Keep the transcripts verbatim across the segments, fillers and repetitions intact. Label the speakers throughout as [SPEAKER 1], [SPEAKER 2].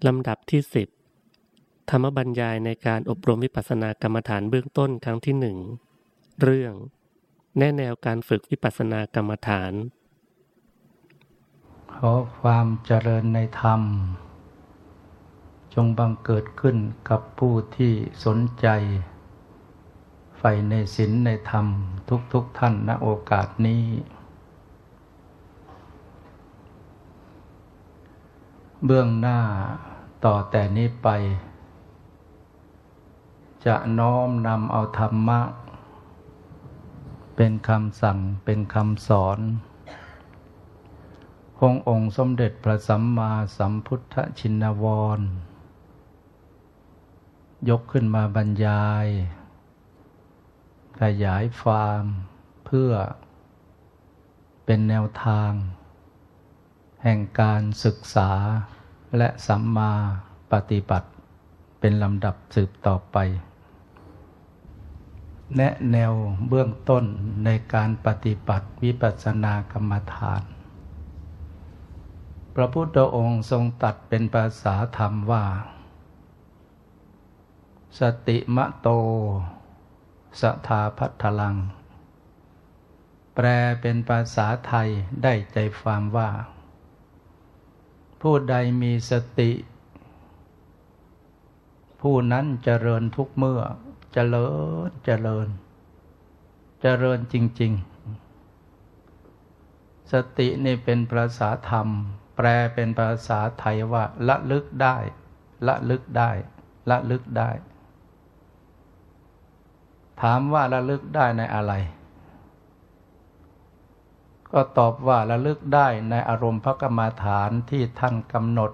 [SPEAKER 1] ลำดับที่สิบธรรมบรรยายในการอบรมวิปัสสนากรรมฐานเบื้องต้นครั้งที่หนึ่งเรื่องแนะแนวการฝึกวิปัสสนากรรมฐาน
[SPEAKER 2] ขอความเจริญในธรรมจงบังเกิดขึ้นกับผู้ที่สนใจใฝ่ในศีลในธรรมทุกๆ ท่านณโอกาสนี้เบื้องหน้าต่อแต่นี้ไปจะน้อมนำเอาธรรมะเป็นคำสั่งเป็นคำสอนขององค์สมเด็จพระสัมมาสัมพุทธชินวรยกขึ้นมาบรรยายขยายความเพื่อเป็นแนวทางแห่งการศึกษาและสัมมาปฏิบัติเป็นลำดับสืบต่อไปแนะแนวเบื้องต้นในการปฏิบัติวิปัสสนากรรมฐานพระพุทธองค์ทรงตรัสเป็นภาษาธรรมว่าสติมะโตสทาภัททลังแปลเป็นภาษาไทยได้ใจความว่าผู้ใดมีสติผู้นั้นเจริญทุกเมื่อเจริญเจริญเจริญจริงๆสตินี่เป็นภาษาธรรมแปลเป็นภาษาไทยว่าละลึกได้ละลึกได้ละลึกได้ถามว่าระลึกได้ในอะไรก็ตอบว่าระลึกได้ในอารมณ์พระกรรมฐานที่ท่านกำหนด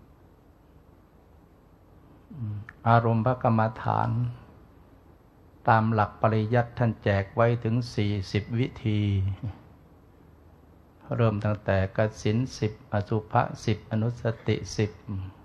[SPEAKER 2] อารมณ์พระกรรมฐานตามหลักปริยัติท่านแจกไว้ถึงสี่สิบวิธีเริ่มตั้งแต่กสิณสิบอสุภะสิบอนุสติสิบ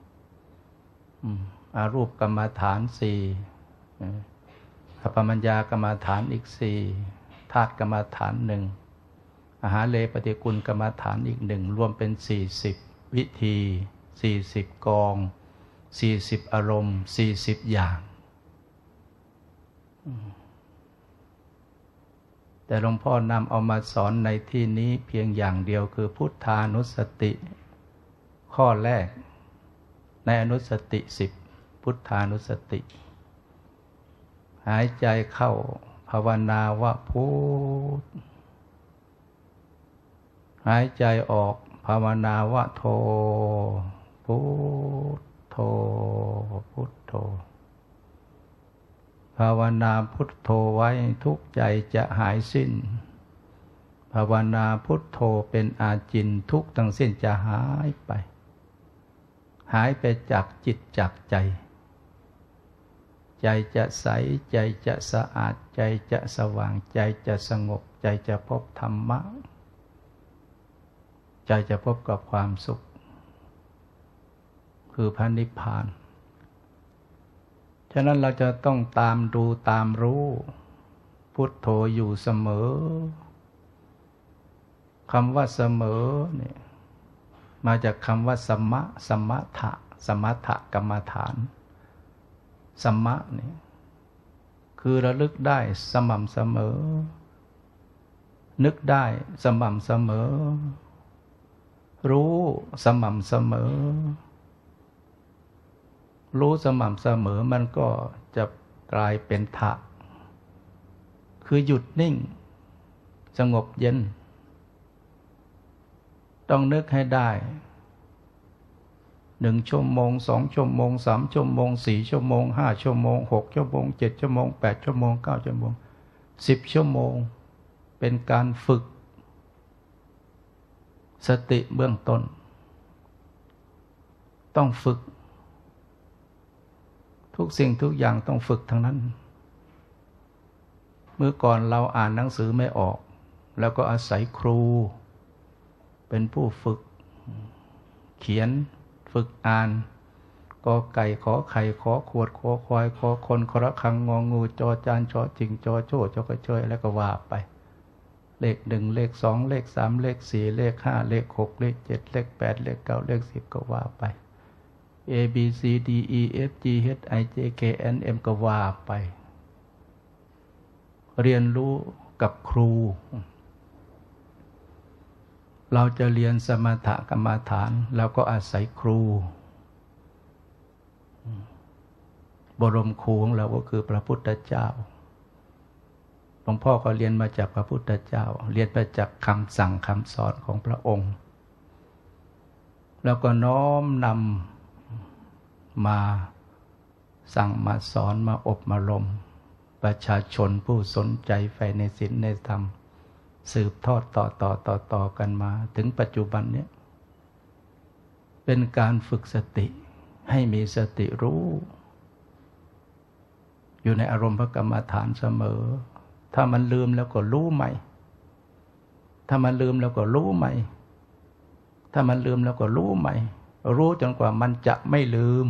[SPEAKER 2] อารูปกรรมฐานสี่อปมัญญากรรมฐานอีกสี่ธาตุกรรมฐานหนึ่งอาหารเลปฏิกุลกรรมฐานอีกหนึ่งรวมเป็นสี่สิบวิธีสี่สิบกองสี่สิบอารมณ์สี่สิบอย่างแต่หลวงพ่อนำเอามาสอนในที่นี้เพียงอย่างเดียวคือพุทธานุสติข้อแรกในอนุสติสิบพุทธานุสติหายใจเข้าภาวนาว่าพุทธหายใจออกภาวนาว่าโธพุทโธพุทโธภาวนาพุทโธไว้ทุกใจจะหายสิ้นภาวนาพุทโธเป็นอาจินทุกทั้งสิ้นจะหายไปหายไปจากจิตจากใจใจจะใสใจจะสะอาดใจจะสว่างใจจะสงบใจจะพบธรรมะใจจะพบกับความสุขคือพระนิพพานฉะนั้นเราจะต้องตามดูตามรู้พุทโธอยู่เสมอคำว่าเสมอเนี่ยมาจากคำว่าสมะสมถะสมถะกรรมฐานสมะนี่คือระลึกได้สม่ำเสมอนึกได้สม่ำเสมอรู้สม่ำเสมอรู้สม่ำเสมอมันก็จะกลายเป็นถะคือหยุดนิ่งสงบเย็นต้องนึกให้ได้หนึ่งชั่วโมงสองชั่วโมงสามชั่วโมงสี่ชั่วโมงห้าชั่วโมงหกชั่วโมงเจ็ดชั่วโมงแปดชั่วโมงเก้าชั่วโมงสิบชั่วโมงเป็นการฝึกสติเบื้องต้นต้องฝึกทุกสิ่งทุกอย่างต้องฝึกทั้งนั้นเมื่อก่อนเราอ่านหนังสือไม่ออกแล้วก็อาศัยครูเป็นผู้ฝึกเขียนฝึกอ่านกอไก่ขอไข่ขอขวดขอควายขอคนขอระฆังงองูจอจานจอจิงจอโจ้จอกระเชยแล้วก็ว่าไปเลขหนึ่งเลขสองเลขสามเลขสี่เลขห้าเลขหกเลขเจ็ดเลขแปดเลขเก้าเลขสิบก็ว่าไป A B C D E F G H I J K L M ก็ว่าไปเรียนรู้กับครูเราจะเรียนสมถกรรมฐานเราก็อาศัยครูบรมครูของเราก็คือพระพุทธเจ้าหลวงพ่อก็เรียนมาจากพระพุทธเจ้าเรียนมาจากคำสั่งคำสอนของพระองค์แล้วก็น้อมนำมาสั่งมาสอนมาอบมาลมประชาชนผู้สนใจใฝ่ในศีลในธรรมสืบทอดต่อต่อต่อต่อกันมาถึงปัจจุบันนี้เป็นการฝึกสติให้มีสติรู้อยู่ในอารมณ์พระกรรมฐานเสมอถ้ามันลืมแล้วก็รู้ใหม่ถ้ามันลืมแล้วก็รู้ใหม่ถ้ามันลืมแล้วก็รู้ใหม่รู้จนกว่ามันจะไม่ลืม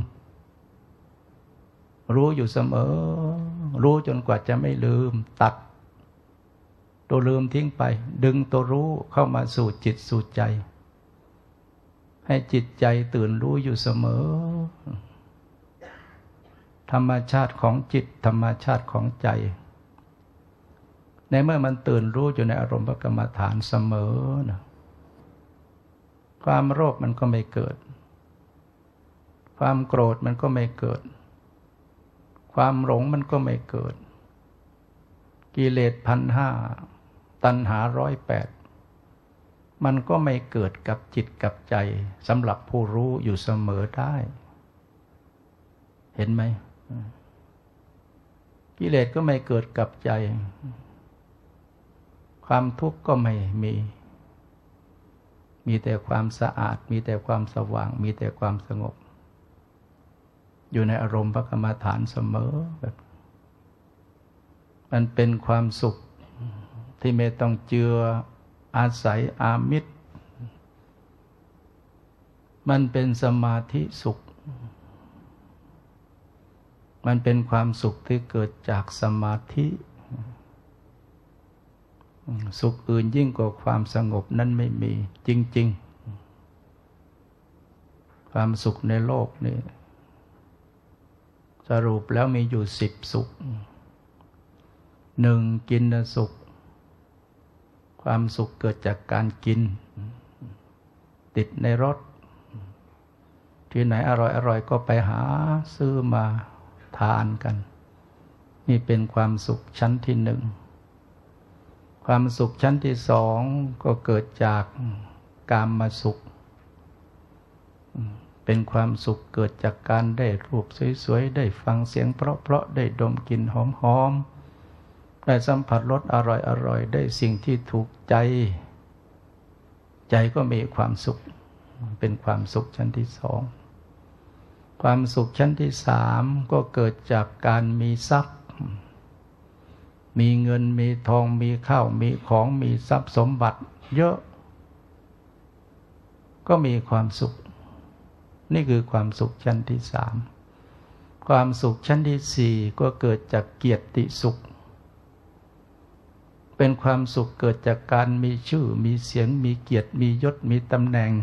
[SPEAKER 2] รู้อยู่เสมอรู้จนกว่าจะไม่ลืมตัดตัวลืมทิ้งไปดึงตัวรู้เข้ามาสู่จิตสู่ใจให้จิตใจตื่นรู้อยู่เสมอธรรมชาติของจิตธรรมชาติของใจในเมื่อมันตื่นรู้อยู่ในอารมณ์พระกรรมฐานเสมอนะความโลภมันก็ไม่เกิดความโกรธมันก็ไม่เกิดความหลงมันก็ไม่เกิดกิเลสพันห้าตัณหาร้อยแปดมันก็ไม่เกิดกับจิตกับใจสำหรับผู้รู้อยู่เสมอได้เห็นไหมกิเลสก็ไม่เกิดกับใจความทุกข์ก็ไม่มีมีแต่ความสะอาดมีแต่ความสว่างมีแต่ความสงบอยู่ในอารมณ์พระกรรมฐานเสมอแบบมันเป็นความสุขที่ไม่ต้องเจืออาศัยอามิตรมันเป็นสมาธิสุขมันเป็นความสุขที่เกิดจากสมาธิสุขอื่นยิ่งกว่าความสงบนั้นไม่มีจริงๆความสุขในโลกนี่สรุปแล้วมีอยู่สิบสุขหนึ่งกินสุขความสุขเกิดจากการกินติดในรถที่ไหนอร่อยอร่อยก็ไปหาซื้อมาทานกันนี่เป็นความสุขชั้นที่หนึ่งความสุขชั้นที่สองก็เกิดจากกามสุขเป็นความสุขเกิดจากการได้รูปสวยๆได้ฟังเสียงเพราะๆได้ดมกลิ่นหอมๆได้สัมผัสรสอร่อยๆได้สิ่งที่ถูกใจใจก็มีความสุขเป็นความสุขชั้นที่สองความสุขชั้นที่สามก็เกิดจากการมีทรัพย์มีเงินมีทองมีข้าวมีของมีทรัพย์สมบัติเยอะก็มีความสุขนี่คือความสุขชั้นที่สามความสุขชั้นที่สี่ก็เกิดจากเกียรติสุขเป็นความสุขเกิดจากการมีชื่อมีเสียงมีเกียรติมียศมีตำแหน่ง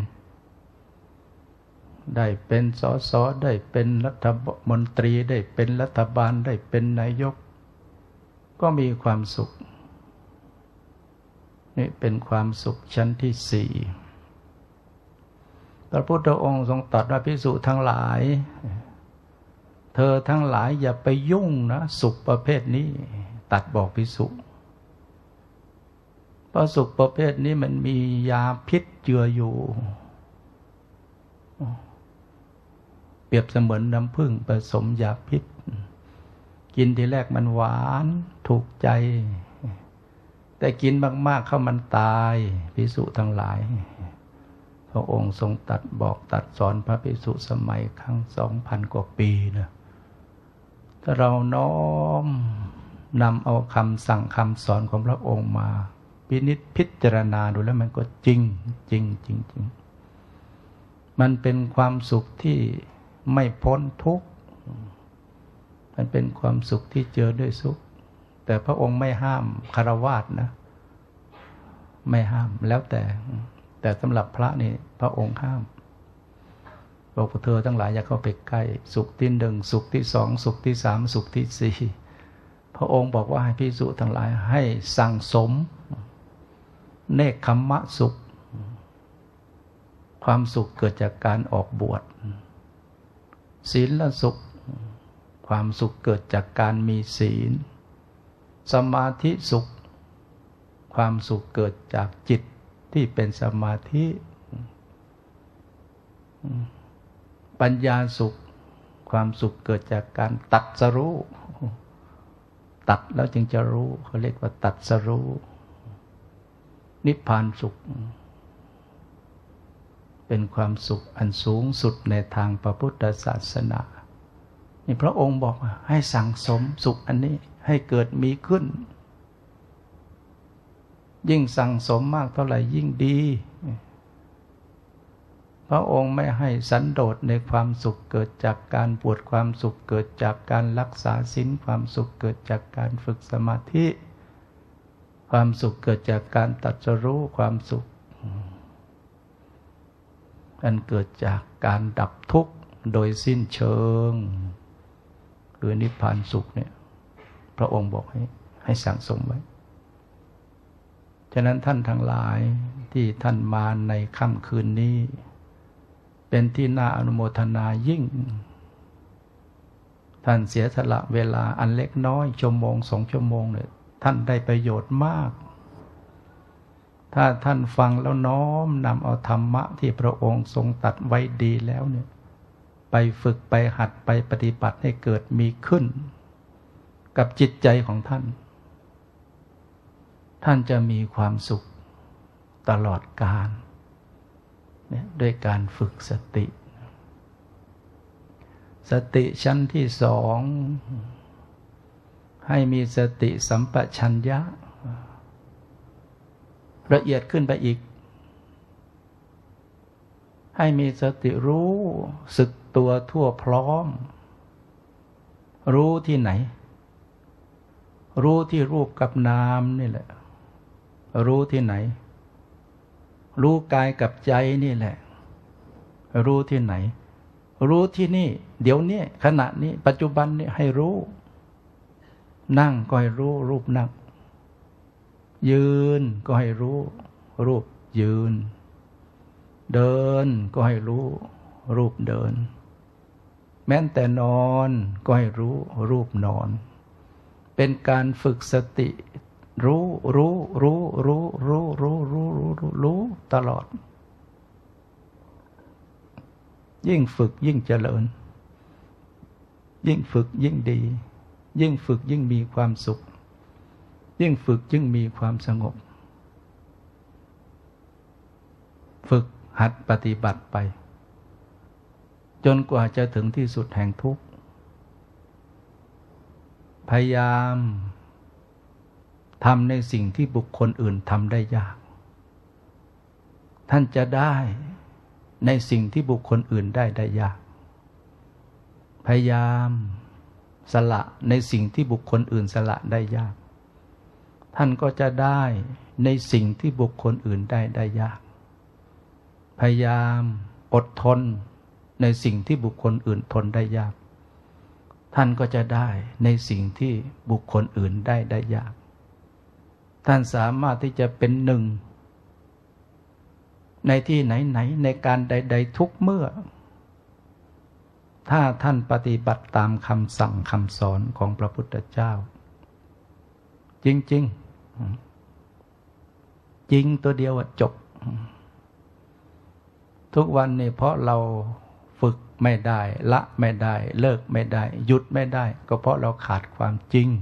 [SPEAKER 2] ได้เป็นสสได้เป็นรัฐมนตรีได้เป็นรัฐบาลได้เป็นนายกก็มีความสุขนี่เป็นความสุขชั้นที่สี่พระพุทธองค์ทรงตรัสว่าภิกษุทั้งหลายเธอทั้งหลายอย่าไปยุ่งนะสุขประเภทนี้ตัดบอกภิกษุเพราะสุขประเภทนี้มันมียาพิษเจืออยู่เปรียบเสมือนน้ำผึ้งผสมยาพิษกินทีแรกมันหวานถูกใจแต่กินมากๆเข้ามันตายภิกษุทั้งหลายพระองค์ทรงตรัสบอกตรัสสอนพระภิกษุสมัยครั้งสองพันกว่าปีนะถ้าเราน้อมนำเอาคำสั่งคำสอนของพระองค์มาพินิจพิจารณาดูแล้วมันก็จริงจริงจริงจริงมันเป็นความสุขที่ไม่พ้นทุกข์มันเป็นความสุขที่เจอด้วยสุขแต่พระองค์ไม่ห้ามฆราวาสนะไม่ห้ามแล้วแต่แต่สำหรับพระนี่พระองค์ห้ามพบอกพวกเธอทั้งหลายอย่าเข้าไปใกล้สุขที่หนึ่งสุขที่สองสุขที่สามสุขที่สี่พระองค์บอกว่าให้ภิกษุทั้งหลายให้สั่งสมเนกขัมมะสุขความสุขเกิดจากการออกบวชศีลสุขความสุขเกิดจากการมีศีลสมาธิสุขความสุขเกิดจากจิตที่เป็นสมาธิปัญญาสุขความสุขเกิดจากการตัดสรู้ตัดแล้วจึงจะรู้เขาเรียกว่าตัดสรู้นิพพานสุขเป็นความสุขอันสูงสุดในทางพระพุทธศาสนานี่พระองค์บอกว่าให้สั่งสมสุขอันนี้ให้เกิดมีขึ้นยิ่งสั่งสมมากเท่าไหร่ยิ่งดีพระองค์ไม่ให้สันโดษในความสุขเกิดจากการบวชความสุขเกิดจากการรักษาศีลความสุขเกิดจากการฝึกสมาธิความสุขเกิดจากการตรัสรู้ความสุขอันเกิดจากการดับทุกข์โดยสิ้นเชิงคือนิพพานสุขเนี่ยพระองค์บอกให้ให้สั่งสมไว้ฉะนั้นท่านทั้งหลายที่ท่านมาในค่ำคืนนี้เป็นที่น่าอนุโมทนายิ่งท่านเสียสละเวลาอันเล็กน้อยชั่วโมงสองชั่วโมงเนี่ยท่านได้ประโยชน์มากถ้าท่านฟังแล้วน้อมนำเอาธรรมะที่พระองค์ทรงตรัสไว้ดีแล้วเนี่ยไปฝึกไปหัดไปปฏิบัติให้เกิดมีขึ้นกับจิตใจของท่านท่านจะมีความสุขตลอดกาลเนี่ยด้วยการฝึกสติสติชั้นที่สองให้มีสติสัมปชัญญะละเอียดขึ้นไปอีกให้มีสติรู้สึกตัวทั่วพร้อมรู้ที่ไหนรู้ที่รูปกับนามนี่แหละรู้ที่ไหนรู้กายกับใจนี่แหละรู้ที่ไหนรู้ที่นี่เดี๋ยวนี้ขณะนี้ปัจจุบันนี้ให้รู้นั่งก็ให้รู้รูปนั่งยืนก็ให้รู้รูปยืนเดินก็ให้รู้รูปเดินแม้แต่นอนก็ให้รู้รูปนอนเป็นการฝึกสติรู้รู้รู้รู้รู้รู้รู้รู้รู้ตลอดยิ่งฝึกยิ่งเจริญยิ่งฝึกยิ่งดียิ่งฝึกยิ่งมีความสุขยิ่งฝึกยิ่งมีความสงบฝึกหัดปฏิบัติไปจนกว่าจะถึงที่สุดแห่งทุกข์พยายามทำในสิ่งที่บุคคลอื่นทำได้ยากท่านจะได้ในสิ่งที่บุคคลอื่นได้ได้ยากพยายามสละในสิ่งที่บุคคลอื่นสละได้ยากท่านก็จะได้ในสิ่งที่บุคคลอื่นได้ได้ยากพยายามอดทนในสิ่งที่บุคคลอื่นทนได้ยากท่านก็จะได้ในสิ่งที่บุคคลอื่นได้ได้ยากท่านสามารถที่จะเป็นหนึ่งในที่ไหนๆในการใดๆทุกเมื่อถ้าท่านปฏิบัติตามคำสั่งคำสอนของพระพุทธเจ้าจริงๆจริงตัวเดียวจบทุกวันนี้เพราะเราฝึกไม่ได้ละไม่ได้เลิกไม่ได้หยุดไม่ได้ก็เพราะเราขาดความจริง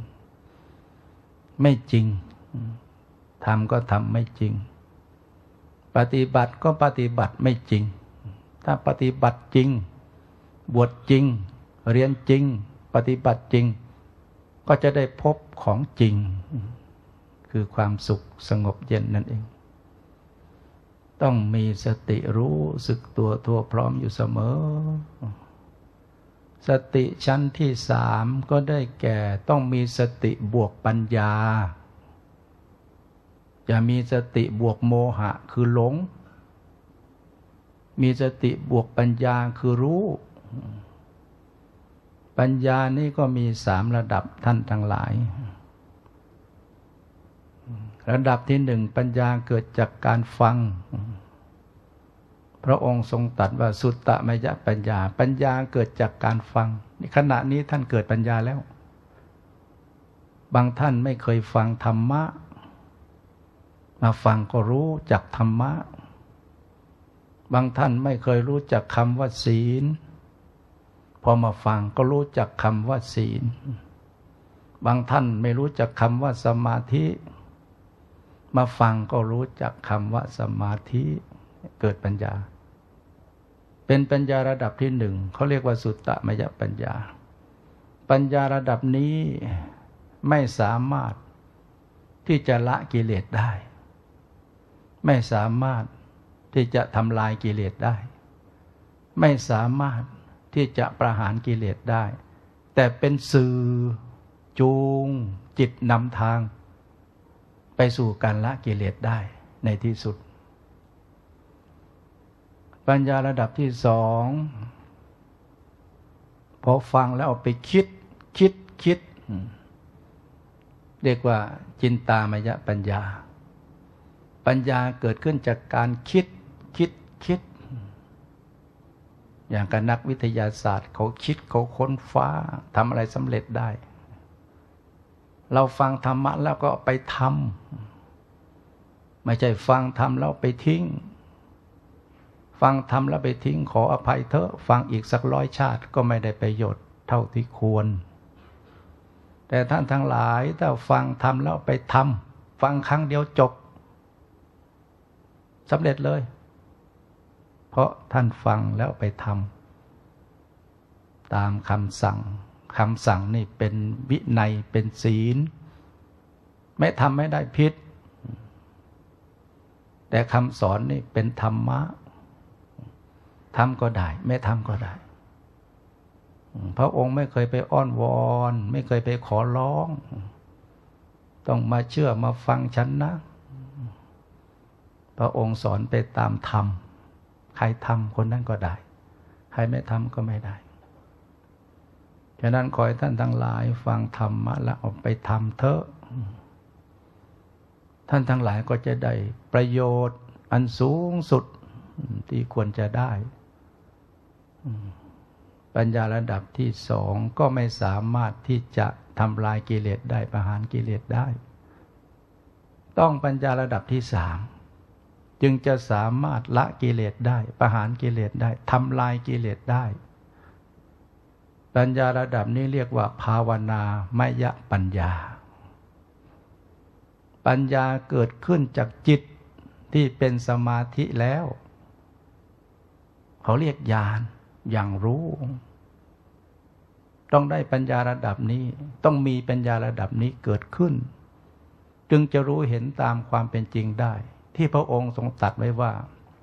[SPEAKER 2] ไม่จริงทำก็ทำไม่จริงปฏิบัติก็ปฏิบัติไม่จริงถ้าปฏิบัติจริงบวชจริงเรียนจริงปฏิบัติจริงก็จะได้พบของจริงคือความสุขสงบเย็นนั่นเองต้องมีสติรู้สึกตัวทั่วพร้อมอยู่เสมอสติชั้นที่สามก็ได้แก่ต้องมีสติบวกปัญญาจะมีสติบวกโมหะคือหลงมีสติบวกปัญญาคือรู้ปัญญานี่ก็มีสามระดับท่านทั้งหลายระดับที่หนึ่งปัญญาเกิดจากการฟังพระองค์ทรงตรัสว่าสุตตมยปัญญาปัญญาเกิดจากการฟังขณะนี้ท่านเกิดปัญญาแล้วบางท่านไม่เคยฟังธรรมะมาฟังก็รู้จักธรรมะบางท่านไม่เคยรู้จักคำว่าศีลพอมาฟังก็รู้จักคำว่าศีลบางท่านไม่รู้จักคำว่าสมาธิมาฟังก็รู้จักคำว่าสมาธิเกิดปัญญาเป็นปัญญาระดับที่หนึ่งเขาเรียกว่าสุตตมยปัญญาปัญญาระดับนี้ไม่สามารถที่จะละกิเลสได้ไม่สามารถที่จะทำลายกิเลสได้ไม่สามารถที่จะประหารกิเลสได้แต่เป็นสื่อจูงจิตนำทางไปสู่การละกิเลสได้ในที่สุดปัญญาระดับที่สองพอฟังแล้วเอาไปคิดคิดคิดเรียกว่าจินตามยปัญญาปัญญาเกิดขึ้นจากการคิดคิดคิดอย่างกับนักวิทยาศาสตร์เขาคิดเขาค้นฟ้าทำอะไรสำเร็จได้เราฟังธรรมะแล้วก็ไปทำไม่ใช่ฟังทำแล้วไปทิ้งฟังทำแล้วไปทิ้งขออภัยเถอะฟังอีกสักร้อยชาติก็ไม่ได้ประโยชน์เท่าที่ควรแต่ท่านทั้งหลายถ้าฟังทำแล้วไปทำฟังครั้งเดียวจบสำเร็จเลยเพราะท่านฟังแล้วไปทำตามคำสั่งคำสั่งนี่เป็นวินัยเป็นศีลไม่ทำไม่ได้ผิดแต่คำสอนนี่เป็นธรรมะทำก็ได้ไม่ทำก็ได้พระองค์ไม่เคยไปอ้อนวอนไม่เคยไปขอร้องต้องมาเชื่อมาฟังฉันนะพระองค์สอนไปตามธรรมใครทำคนนั้นก็ได้ใครไม่ทำก็ไม่ได้ฉะนั้นขอให้ท่านทั้งหลายฟังธรรมะแล้วเอาไปทำเถอะท่านทั้งหลายก็จะได้ประโยชน์อันสูงสุดที่ควรจะได้ปัญญาระดับที่สองก็ไม่สามารถที่จะทำลายกิเลสได้ประหารกิเลสได้ต้องปัญญาระดับที่สามจึงจะสามารถละกิเลสได้ประหารกิเลสได้ทำลายกิเลสได้ปัญญาระดับนี้เรียกว่าภาวนามยปัญญาปัญญาเกิดขึ้นจากจิตที่เป็นสมาธิแล้วเขาเรียกญาณอย่างรู้ต้องได้ปัญญาระดับนี้ต้องมีปัญญาระดับนี้เกิดขึ้นจึงจะรู้เห็นตามความเป็นจริงได้ที่พระองค์ทรงตรัสไว้ว่า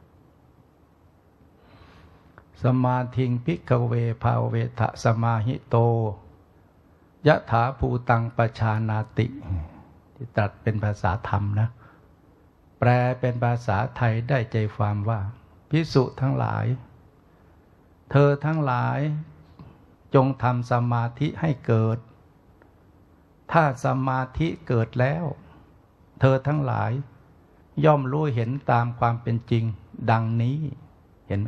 [SPEAKER 2] สมาธิงภิกขเวภาเวทะสมาหิโตยะถาภูตังปชานาติที่ตรัสเป็นภาษาธรรมนะแปลเป็นภาษาไทยได้ใจความว่าภิกษุทั้งหลายเธอทั้งหลายจงทำสมาธิให้เกิดถ้าสมาธิเกิดแล้วเธอทั้งหลายย่อมรู้เห็นตามความเป็นจริงดังนี้เห็นไหม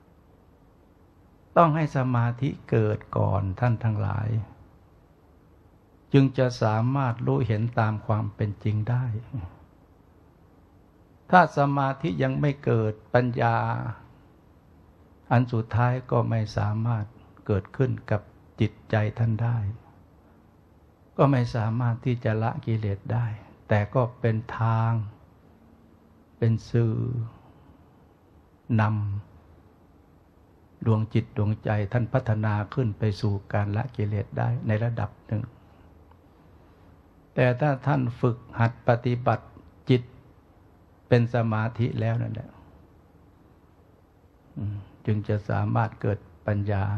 [SPEAKER 2] ต้องให้สมาธิเกิดก่อนท่านทั้งหลายจึงจะสามารถรู้เห็นตามความเป็นจริงได้ถ้าสมาธิยังไม่เกิดปัญญาอันสุดท้ายก็ไม่สามารถเกิดขึ้นกับจิตใจท่านได้ก็ไม่สามารถที่จะละกิเลสได้แต่ก็เป็นทางเป็นสื่อนำดวงจิตดวงใจท่านพัฒนาขึ้นไปสู่การละกิเลสได้ในระดับหนึ่งแต่ถ้าท่านฝึกหัดปฏิบัติจิตเป็นสมาธิแล้วนั่นแหละจึงจะสามารถเกิดปัญญา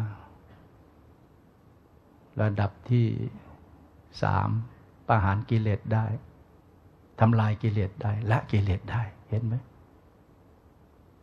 [SPEAKER 2] ระดับที่สามประหารกิเลสได้ทำลายกิเลสได้ละกิเลสได้เห็นไหม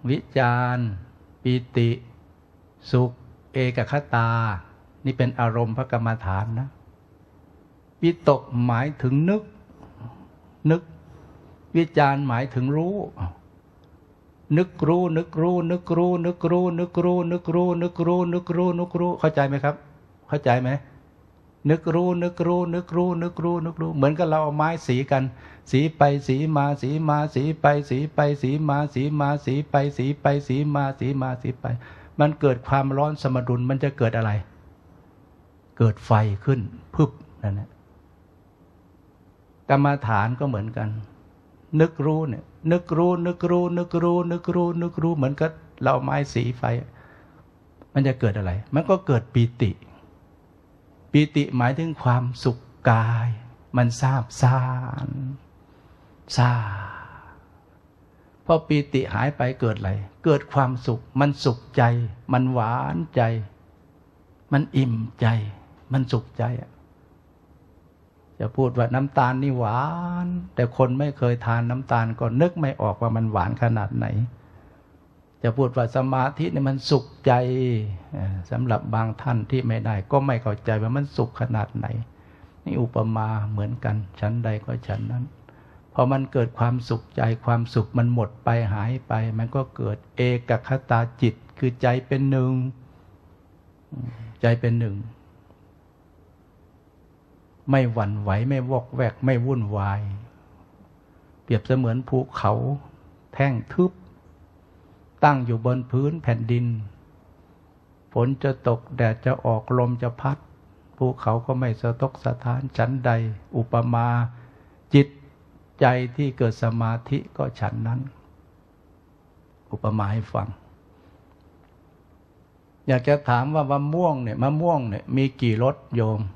[SPEAKER 2] วิจารปิติสุขเอกคตานี่เป็นอารมณ์พระกรรมฐานนะวิตกหมายถึงนึกนึกวิจารหมายถึงรู้นึกรู้นึกรู้นึกรู้นึกรู้นึกรู้นึกรู้นึกรู้นึกรู้นึกรู้เข้าใจไหมครับเข้าใจไหมนึกรู้นึกรู้นึกรู้นึกรู้นึกรู้เหมือนกับเราเอาไม้สีกันสีไปสีมาสีมาสีไปสีไปสีมาสีมาสีไปสีไปสีมาสีมาสีไปมันเกิดความร้อนสมดุลมันจะเกิดอะไรเกิดไฟขึ้นพึบนั่นแหละกรรมฐานก็เหมือนกันนึกรู้เนี่ยนึกรู้นึกรู้นึกรู้นึกรู้นึกรู้เหมือนกับเราไม้สีไฟมันจะเกิดอะไรมันก็เกิดปีติปีติหมายถึงความสุขกายมันซาบซ่านซาพอปีติหายไปเกิดอะไรเกิดความสุขมันสุขใจมันหวานใจมันอิ่มใจมันสุขใจจะพูดว่าน้ำตาลนี่หวานแต่คนไม่เคยทานน้ำตาลก็นึกไม่ออกว่ามันหวานขนาดไหนจะพูดว่าสมาธินี่มันสุขใจสำหรับบางท่านที่ไม่ได้ก็ไม่เข้าใจว่ามันสุขขนาดไหนนี่อุปมาเหมือนกันชั้นใดก็ชั้นนั้นพอมันเกิดความสุขใจความสุขมันหมดไปหายไปมันก็เกิดเอกคตาจิตคือใจเป็นหนึ่งใจเป็นหนึ่งไม่หวั่นไหวไม่วอกแวกไม่วุ่นวายเปรียบเสมือนภูเขาแท่งทึบตั้งอยู่บนพื้นแผ่นดินฝนจะตกแดดจะออกลมจะพัดภูเขาก็ไม่สะทกสะท้านฉันใดอุปมาจิตใจที่เกิดสมาธิก็ฉันนั้นอุปมาให้ฟังอยากจะถามว่ามะม่วงเนี่ยมะม่วงเนี่ยมีกี่รสโยม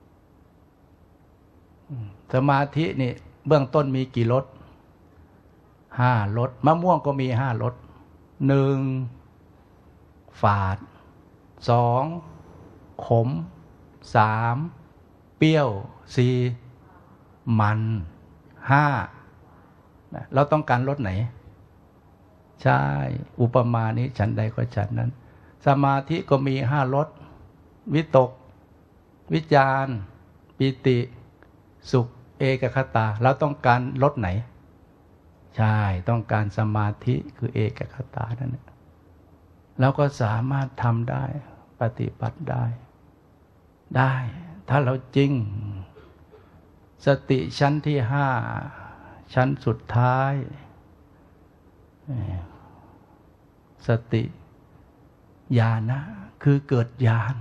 [SPEAKER 2] สมาธินี่เบื้องต้นมีกี่รสห้ารสมะม่วงก็มีห้ารสหนึ่งฝาดสองขมสามเปรี้ยวสี่มันห้าเราต้องการรสไหนใช่อุปมานี้ฉันใดก็ฉันนั้นสมาธิก็มีห้ารสวิตกวิจารปิติสุขเอกคตาเราต้องการรสไหนใช่ต้องการสมาธิคือเอกคตานั่นแหละเราก็สามารถทำได้ปฏิบัติได้ได้ถ้าเราจริงสติชั้นที่ห้าชั้นสุดท้ายสติญาณะคือเกิดญาณ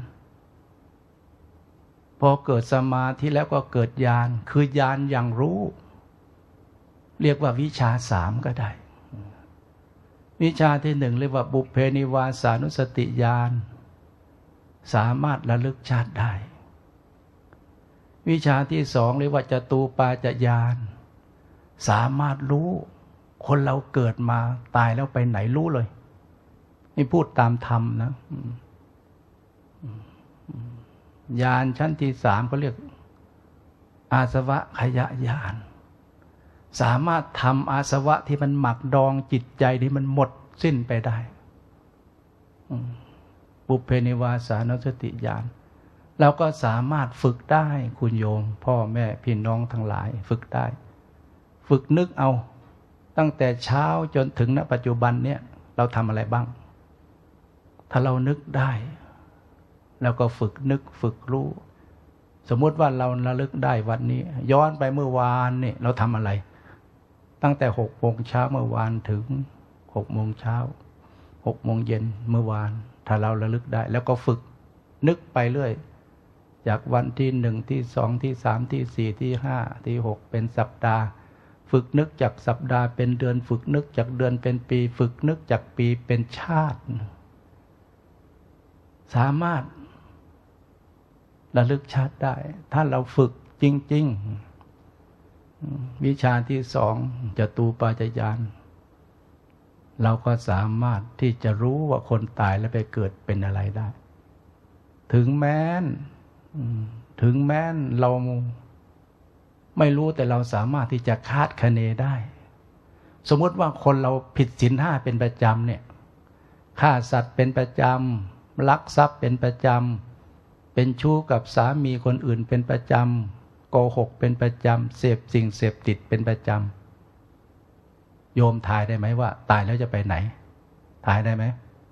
[SPEAKER 2] พอเกิดสมาธิแล้วก็เกิดญาณคือญาณอย่างรู้เรียกว่าวิชาสามก็ได้วิชาที่หนึ่งเรียกว่าบุพเพนิวาสานุสติญาณสามารถระลึกชาติได้วิชาที่สองเรียกว่าจตูปาจญาณสามารถรู้คนเราเกิดมาตายแล้วไปไหนรู้เลยนี่พูดตามธรรมนะญาณชั้นที่สามเขาเรียกอาสวะขยะญาณสามารถทำอาสวะที่มันหมักดองจิตใจที่มันหมดสิ้นไปได้บุพเพนิวาสานุสติญาณเราก็สามารถฝึกได้คุณโยมพ่อแม่พี่น้องทั้งหลายฝึกได้ฝึกนึกเอาตั้งแต่เช้าจนถึงณปัจจุบันเนี่ยเราทำอะไรบ้างถ้าเรานึกได้แล้วก็ฝึกนึกฝึกรู้สมมุติว่าเราระลึกได้วันนี้ย้อนไปเมื่อวานนี่เราทำอะไรตั้งแต่หกโมงเช้าเมื่อวานถึงหกโมงเช้าหกโมงเย็นเมื่อวานถ้าเราระลึกได้แล้วก็ฝึกนึกไปเรื่อยจากวันที่หนึ่งที่สองที่สามที่สี่ที่ห้าที่หกเป็นสัปดาห์ฝึกนึกจากสัปดาห์เป็นเดือนฝึกนึกจากเดือนเป็นปีฝึกนึกจากปีเป็นชาติสามารถระลึกชาติได้ถ้าเราฝึกจริงๆวิชาที่สองจตูปาจญาณเราก็สามารถที่จะรู้ว่าคนตายแล้วไปเกิดเป็นอะไรได้ถึงแม้นถึงแม้นเราไม่รู้แต่เราสามารถที่จะคาดคะเนได้สมมติว่าคนเราผิดศีลห้าเป็นประจำเนี่ยฆ่าสัตว์เป็นประจำลักทรัพย์เป็นประจำเป็นชู้กับสามีคนอื่นเป็นประจำโกหกเป็นประจำเสพสิ่งเสพติดเป็นประจำโยมทายได้ไหมว่าตายแล้วจะไปไหนทายได้ไหม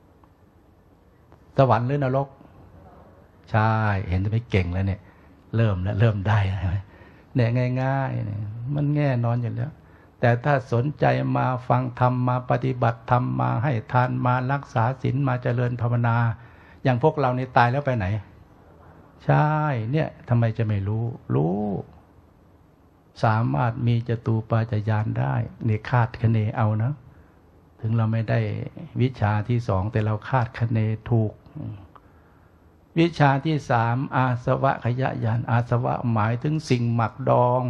[SPEAKER 2] สวรรค์หรือนรกใช่เห็นจะไม่เก่งแล้วเนี่ยเริ่มแล้วเริ่มได้เนี่ยง่ายๆเนี่ยมันแน่นอนอยู่แล้วแต่ถ้าสนใจมาฟังธรรมมาปฏิบัติธรรมมาให้ทานมารักษาศีลมาเจริญภาวนาอย่างพวกเราในตายแล้วไปไหนใช่เนี่ยทำไมจะไม่รู้รู้สามารถมีจตูปาจญาณได้เนี่ยคาดคะเนเอานะถึงเราไม่ได้วิชาที่สองแต่เราคาดคะเนถูกวิชาที่สามอาสวะขยะญาณอาสวะหมายถึงสิ่งหมักดอง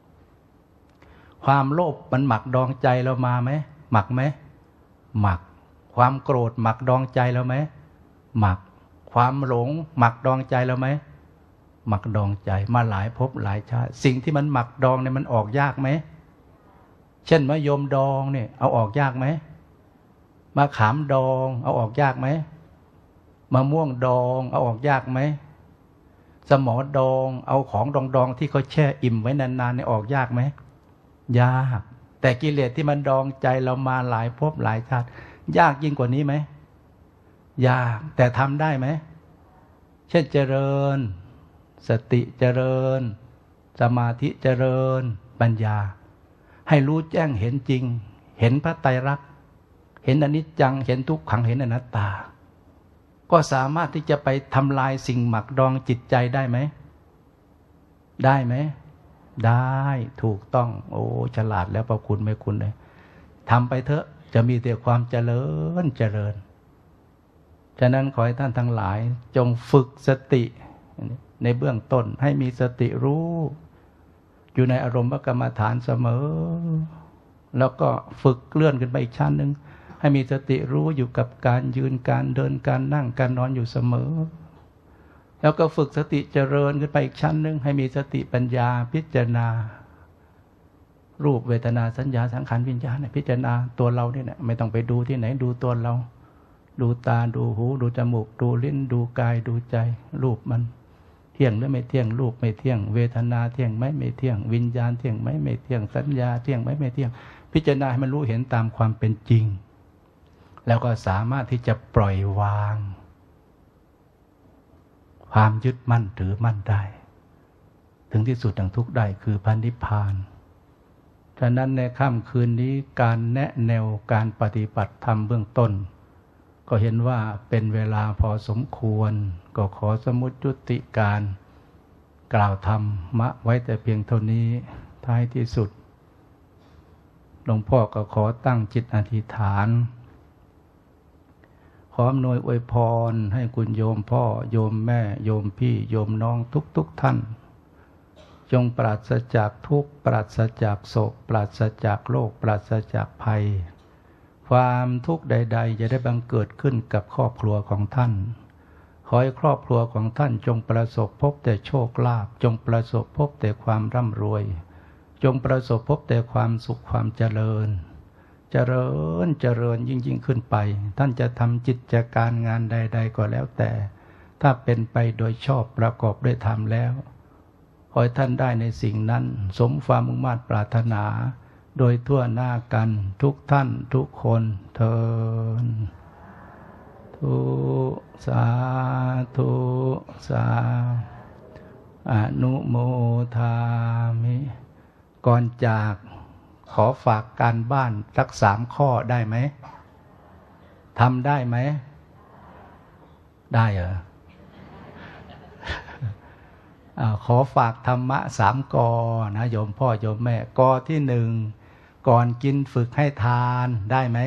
[SPEAKER 2] ความโลภมันหมักดองใจเรามาไหมหมักไหมหมักความโกรธหมักดองใจเราไหมหมักความหลงหมักดองใจเราไหมหมักดองใจมาหลายภพหลายชาติสิ่งที่มันหมักดองเนี่ยมันออกยากไหมเช่นมะยมดองเนี่ยเอาออกยากไหมมะขามดองเอาออกยากไหมมะม่วงดองเอาออกยากไหมสมอดองเอาของดองดองที่เขาแช่อิ่มไว้นานๆเนี่ยออกยากไหมยากแต่กิเลสที่มันดองใจเรามาหลายภพหลายชาติยากยิ่งกว่านี้ไหมยากแต่ทำได้ไหมเช่นเจริญสติเจริญสมาธิเจริญปัญญาให้รู้แจ้งเห็นจริงเห็นพระไตรลักษณ์เห็นอนิจจังเห็นทุกขังเห็นอนัตตาก็สามารถที่จะไปทำลายสิ่งหมักดองจิตใจได้ไหมได้ไหมได้ถูกต้องโอ้ฉลาดแล้วพระคุณไม่คุณเลยทำไปเถอะจะมีแต่ความเจริญเจริญฉะนั้นขอให้ท่านทั้งหลายจงฝึกสติในเบื้องต้นให้มีสติรู้อยู่ในอารมณ์กรรมฐานเสมอแล้วก็ฝึกเลื่อนขึ้นไปอีกชั้นหนึ่งให้มีสติรู้อยู่กับการยืนการเดินการนั่งการนอนอยู่เสมอแล้วก็ฝึกสติเจริญขึ้นไปอีกชั้นหนึ่งให้มีสติปัญญาพิจารณารูปเวทนาสัญญาสังขารวิญญาณพิจารณาตัวเราเนี่ยไม่ต้องไปดูที่ไหนดูตัวเราดูตาดูหูดูจมูกดูลิ้นดูกายดูใจรูปมันเที่ยงหรือไม่เที่ยงรูปไม่เที่ยงเวทนาเที่ยงไหมไม่เที่ยงวิญญาณเที่ยงไหมไม่เที่ยงสัญญาเที่ยงไหมไม่เที่ยงพิจารณาให้มันรู้เห็นตามความเป็นจริงแล้วก็สามารถที่จะปล่อยวางความยึดมั่นถือมั่นได้ถึงที่สุดแห่งทุกข์ได้คือพระนิพพานฉะนั้นในค่ำคืนนี้การแนะแนวการปฏิบัติธรรมเบื้องต้นก็เห็นว่าเป็นเวลาพอสมควรก็ขอสมุติยุติการกล่าวธรรมะไว้แต่เพียงเท่านี้ท้ายที่สุดหลวงพ่อก็ขอตั้งจิตอธิษฐานขออำนวยอวยพรให้คุณโยมพ่อโยมแม่โยมพี่โยมน้องทุกๆท่านจงปราศจากทุกข์ปราศจากโศกปราศจากโรคปราศจากภัยความทุกข์ใดๆจะได้บังเกิดขึ้นกับครอบครัวของท่านขอให้ครอบครัวของท่านจงประสบพบแต่โชคลาภจงประสบพบแต่ความร่ำรวยจงประสบพบแต่ความสุขความเจริญเจริญเจริญยิ่งยิ่งขึ้นไปท่านจะทำกิจการงานใดๆก็แล้วแต่ถ้าเป็นไปโดยชอบประกอบด้วยธรรมแล้วขอให้ท่านได้ในสิ่งนั้นสมความมุ่งมั่นปรารถนาโดยทั่วหน้ากันทุกท่านทุกคนเทอญทุสาธุสาอนุโมทามิก่อนจากขอฝากการบ้านสักสามข้อได้ไหมทำได้ไหมได้เหรอขอฝากธรรมะสามกอนะโยมพ่อโยมแม่กอที่หนึ่งก่อนกินฝึกให้ทานได้ไหม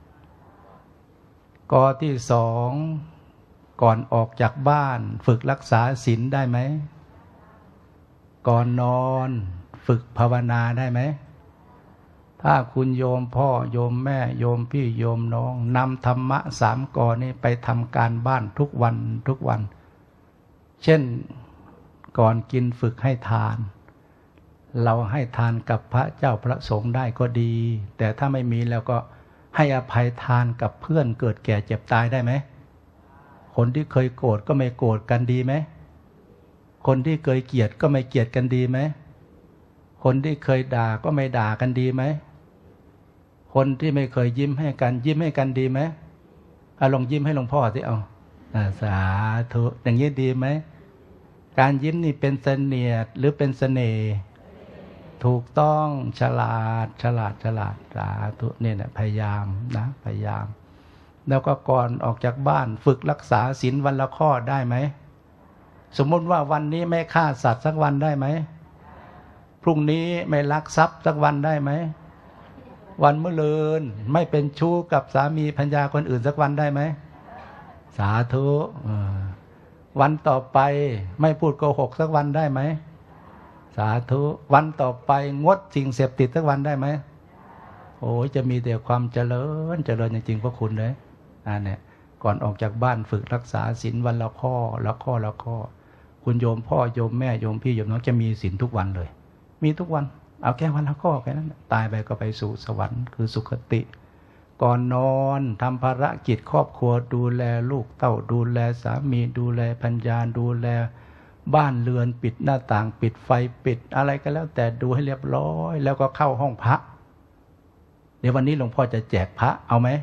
[SPEAKER 2] กอที่สองก่อนออกจากบ้านฝึกรักษาศีลได้ไหมก่อนนอนฝึกภาวนาได้ไหมถ้าคุณโยมพ่อโยมแม่โยมพี่โยมน้องนำธรรมะสามกอนี้ไปทำการบ้านทุกวันทุกวันเช่นก่อนกินฝึกให้ทานเราให้ทานกับพระเจ้าพระสงฆ์ได้ก็ดีแต่ถ้าไม่มีแล้วก็ให้อภัยทานกับเพื่อนเกิดแก่เจ็บตายได้ไหมคนที่เคยโกรธก็ไม่โกรธกันดีไหมคนที่เคยเกลียดก็ไม่เกลียดกันดีไหมคนที่เคยด่าก็ไม่ด่ากันดีไหมคนที่ไม่เคยยิ้มให้กันยิ้มให้กันดีไหมเอาลองยิ้มให้หลวงพ่อสิเอาสาธุอย่างนี้ดีไหมการยิ้มนี่เป็นเสนียดหรือเป็นเสน่ห์ถูกต้องฉลาดฉลาดฉลาดสาธุเนี่ยนะพยายามนะพยายามแล้วก็ก่อนออกจากบ้านฝึกรักษาศีลวันละข้อได้ไหมสมมติว่าวันนี้ไม่ฆ่าสัตว์สักวันได้ไหมพรุ่งนี้ไม่ลักทรัพย์สักวันได้ไหมวันมะรืนไม่เป็นชู้กับสามีภรรยาคนอื่นสักวันได้ไหมสาธุวันต่อไปไม่พูดโกหกสักวันได้ไหมสาธุวันต่อไปงดสิ่งเสพติดสักวันได้ไหมโอ้ยจะมีแต่ความเจริญเจริญจริงๆพระคุณเลยอ่าเนี่ยก่อนออกจากบ้านฝึกรักษาศีลวันละข้อละข้อละข้อคุณโยมพ่อโยมแม่โยมพี่โยมน้องจะมีศีลทุกวันเลยมีทุกวันเอาแค่วันละข้อแค่นั้นตายไปก็ไปสู่สวรรค์คือสุคติก่อนนอนทำภารกิจครอบครัวดูแลลูกเต้าดูแลสามีดูแลภรรยาดูแลบ้านเรือนปิดหน้าต่างปิดไฟปิดอะไรก็แล้วแต่ดูให้เรียบร้อยแล้วก็เข้าห้องพระเดี๋ยววันนี้หลวงพ่อจะแจกพระเอาไหม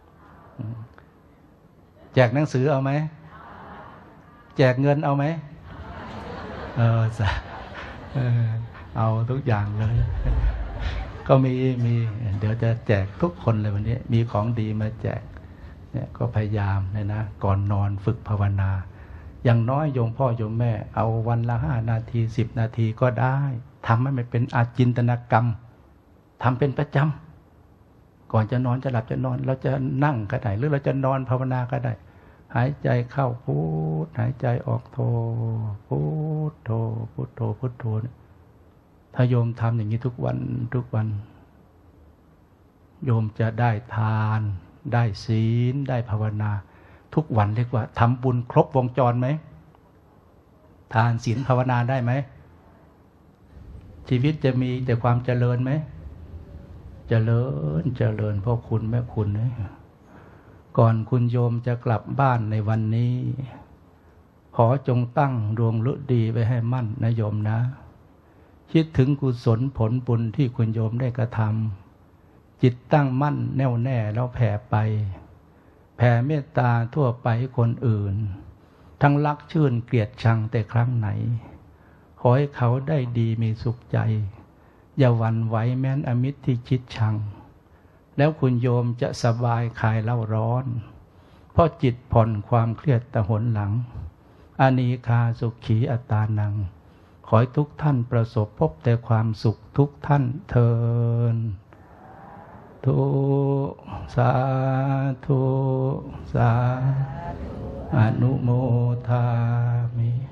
[SPEAKER 2] แจกหนังสือเอาไหมแจกเงินเอาไหมเออเออเอาทุกอย่างเลยก็มีมีเดี๋ยวจะแจกทุกคนเลยวันนี้มีของดีมาแจกเนี่ยก็พยายามเนี่ยนะก่อนนอนฝึกภาวนาอย่างน้อยโยมพ่อโยมแม่เอาวันละห้านาทีสิบนาทีก็ได้ทำให้มันเป็นอาจินตนกรรมทำเป็นประจำก่อนจะนอนจะหลับจะนอนเราจะนั่งก็ได้หรือเราจะนอนภาวนาก็ได้หายใจเข้าพุทหายใจออกโทพุทโธพุทโธพุทโธถ้าโยมทำอย่างนี้ทุกวันทุกวันโยมจะได้ทานได้ศีลได้ภาวนาทุกวันเรียกว่าทำบุญครบวงจรไหมทานศีลภาวนาได้ไหมชีวิตจะมีแต่ความเจริญไหมเจริญเจริญพ่อคุณแม่คุณนะก่อนคุณโยมจะกลับบ้านในวันนี้ขอจงตั้งดวงฤดีไว้ให้มั่นนะโยมนะคิดถึงกุศลผลบุญที่คุณโยมได้กระทำจิตตั้งมั่นแน่วแน่แล้วแผ่ไปแผ่เมตตาทั่วไปคนอื่นทั้งรักชื่นเกลียดชังแต่ครั้งไหนขอให้เขาได้ดีมีสุขใจอย่าหวั่นไหวแม้นอมิตรที่ชิดชังแล้วคุณโยมจะสบายคลายเล่าร้อนเพราะจิตผ่อนความเครียดตะหนหลังอานีคาสุขีอัตตานังขอให้ทุกท่านประสบพบแต่ความสุขทุกท่านเทินทุสาธุสาธุอนุโมทามิ